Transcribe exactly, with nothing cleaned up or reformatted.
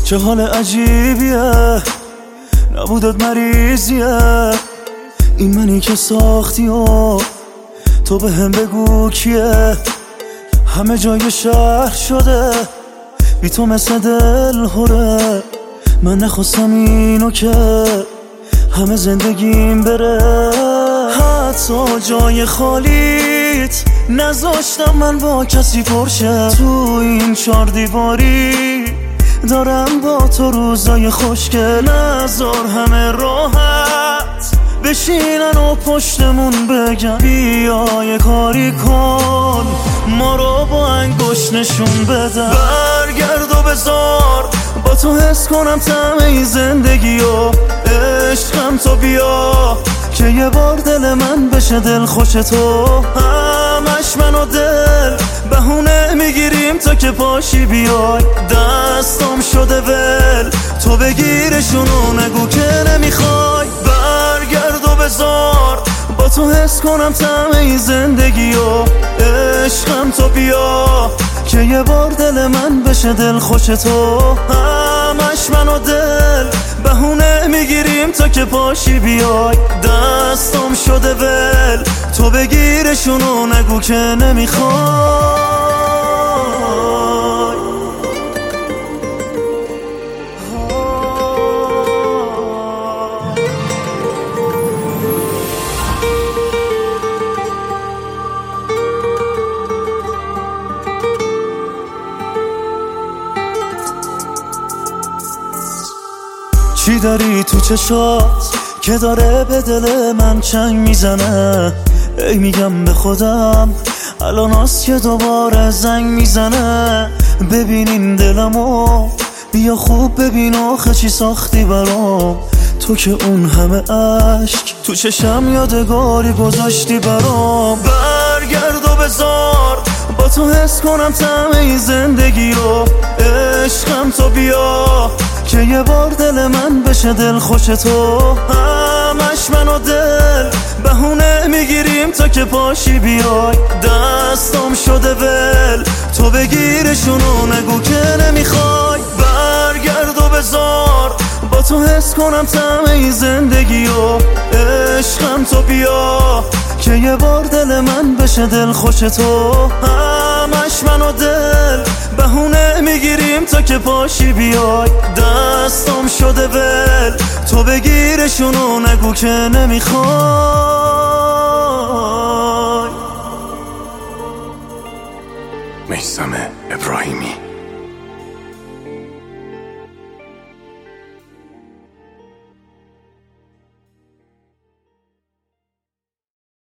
چه حال عجیبیه، نبودت مریضیه. این منی که ساختی و تو به هم بگو کیه. همه جای شهر شده بی تو مثل دل هره. من نخواستم اینو که همه زندگیم بره. حتی جای خالیت نذاشتم من با کسی پرشه. تو این چار دیواری دارم با تو روزای خوشگل. نذار همه راحت بشینن و پشتمون بگن بیا یه کاری کن، ما رو با انگشت نشون بده. برگرد و بذار با تو حس کنم طعم این زندگی و عشقم. تو بیا که یه بار دل من بشه دل خوش تو. همش من و دل بهونه میگیریم تا که پاشی بیای. دستم شده ول تو بگیرشونو نگو که نمیخوای. برگرد و بذار با تو حس کنم طعم این زندگی و عشقم. تو بیا که یه بار دل من بشه دل خوش تو. همش من و دل بهونه میگیریم تا که پاشی بیای. دستم شده ول تو بگیرشونو نگو که نمیخوای. چی داری تو چشات که داره به دل من چنگ میزنه؟ ای میگم به خودم الان هست که دوباره زنگ میزنه. ببینین دلمو بیا خوب ببین آخه چی ساختی برام. تو که اون همه عشق تو چشم یادگاری گذاشتی برام. برگرد و بذار با تو حس کنم طعم این زندگی و عشقم. تو بیا که یه بار دل من بشه دل خوش تو. همش من و دل بهونه میگیریم تا که پاشی بیای. دستم شده ول تو بگیرشونو نگو که نمیخوای. برگرد و بذار با تو حس کنم طعم این زندگی و عشقم. تو بیا که یه بار دل من بشه دل خوش تو. همش من و دل بهونه میگیریم تا که پاشی بیای. دستم شده ول تو بگیرشونو نگو که نمیخوای. میثم ابراهیمی.